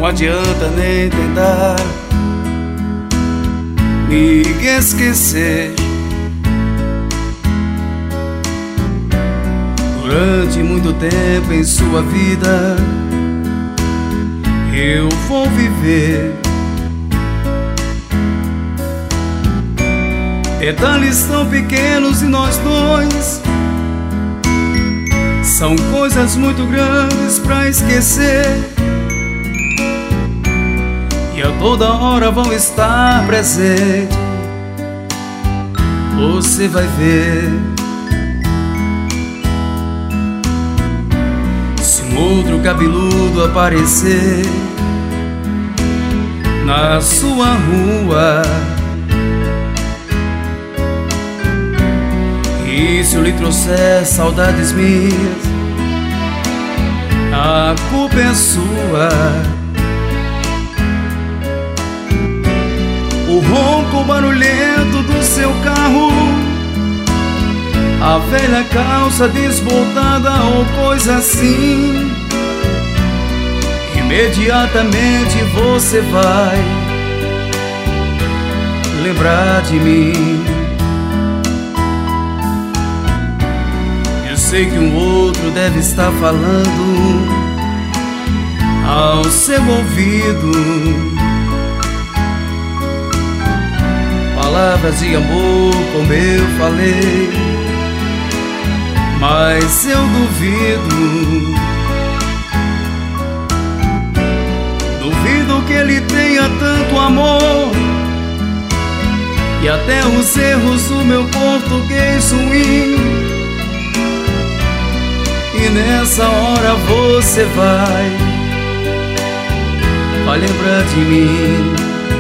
adianta nem tentar me esquecer. Durante muito tempo em sua vida eu vou viver. Detalhes tão pequenos em nós dois são coisas muito grandes pra esquecer, e a toda hora vão estar presentes. Você vai ver. Se um outro cabeludo aparecer na sua rua, e se eu lhe trouxer saudades minhas, a culpa é sua. O ronco barulhento do seu carro, a velha calça desbotada ou coisa assim, imediatamente você vai lembrar de mim. Sei que um outro deve estar falando ao seu ouvido palavras de amor como eu falei, mas eu duvido. Duvido que ele tenha tanto amor, e até os erros do meu português ruim. E nessa hora você vai lembrar de mim.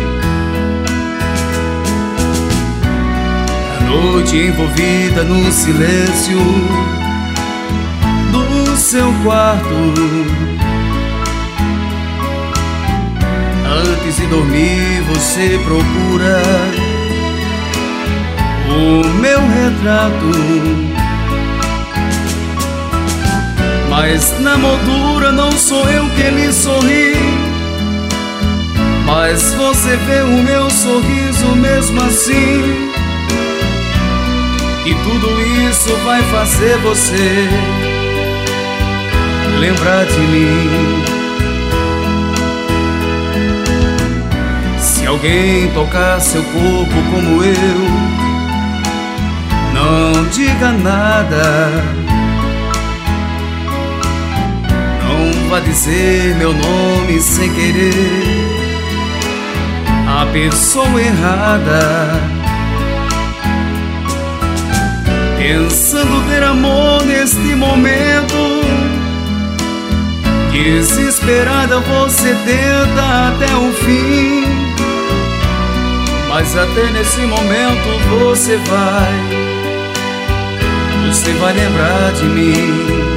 A noite envolvida no silêncio do seu quarto, antes de dormir você procura o meu retrato. Mas na moldura não sou eu que lhe sorri, mas você vê o meu sorriso mesmo assim. E tudo isso vai fazer você lembrar de mim. Se alguém tocar seu corpo como eu, não diga nada. Não vá dizer meu nome sem querer a pessoa errada, pensando ter amor neste momento. Desesperada você tenta até o fim, mas até nesse momento você vai lembrar de mim.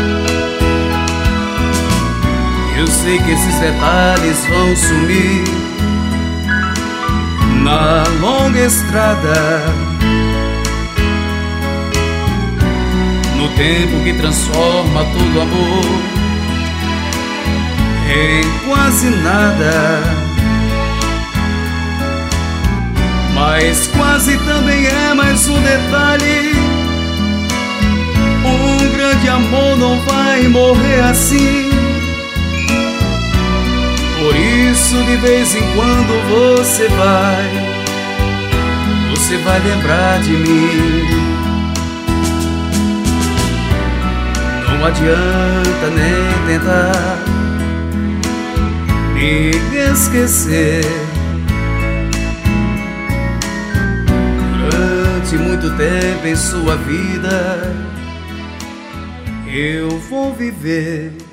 Eu sei que esses detalhes vão sumir na longa estrada, no tempo que transforma todo amor em quase nada. Mas quase também é mais um detalhe. Um grande amor não vai morrer assim. Por isso de vez em quando você vai lembrar de mim. Não adianta nem tentar me esquecer. Durante muito tempo em sua vida eu vou viver.